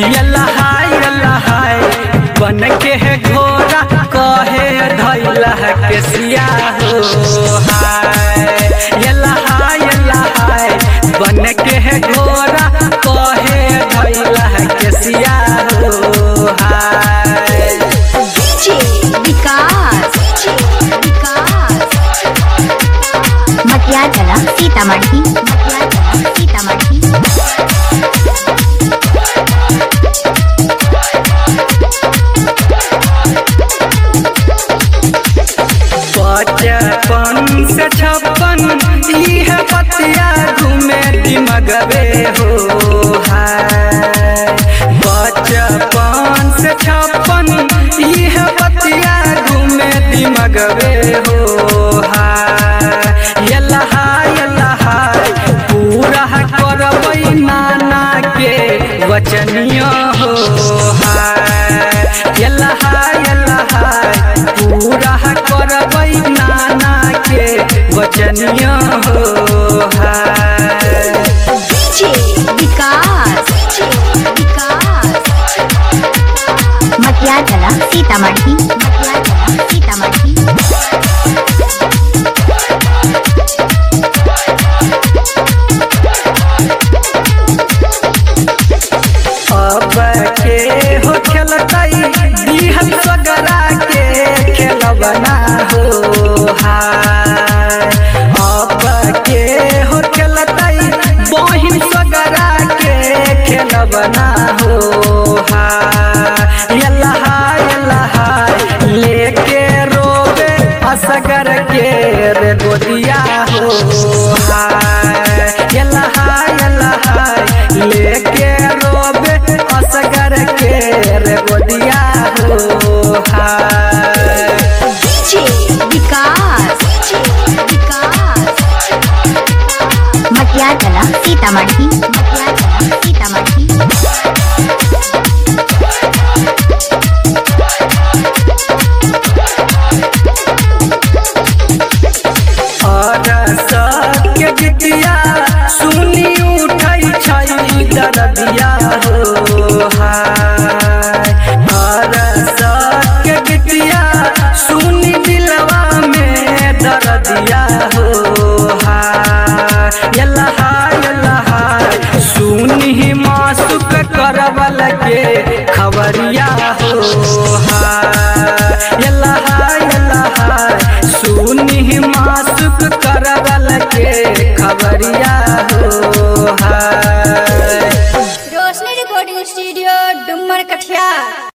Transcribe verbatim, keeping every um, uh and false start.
Yalla हाय Yalla हाय बन के है घोड़ा कहे धैला के सिया हो हाय यल्ला हाय यल्ला हाय बन के है घोड़ा कहे धैला के सिया हो हाय। डीजे विकास मटिया कला सीतामढ़ी मटिया कला सीतामढ़ी। बचपन से छप्पन इह पतिया घूमे दिमगवे हो हाय बचपन से छप्पन इह पतिया घूमे दिमगवे हो हाय यल्ला हाय यल्ला हाय पूरा करबै नाना के वचनिया हो हाय यल्ला हाय यल्ला हाय पूरा करबै नाना के वचनिया हो हाय। डीजे विकास मटिया कला सीतामढ़ी मटिया कला सीतामढ़ी। अब के हो खेलतई दिहल सगरा के खेलबना हो हाय अब के हो खेलतई बहिन सगरा के खेलबना हो हाय यल्ला हाय यल्ला हाय लेके रोबे असगर के रे गोदिया हो हाय यल्ला हाय यल्ला हाय लेके रोबे असगर के रे गोदिया हो हाय। डीजे विकास मटिया कला सीतामढ़ी मटिया कला सीतामढ़ी। और सबके गीतिया सुनी उठै छै दरदिया हो हाय और सबके गीतिया सुनी दिलवा में दरदिया हो हाय यल्ला हाय यल्ला हाय सुनी मासुक करवल के खबरिया हो हाय यल्ला हाय यल्ला हाय सुनी मासुक करवल के खबरिया हो हाय।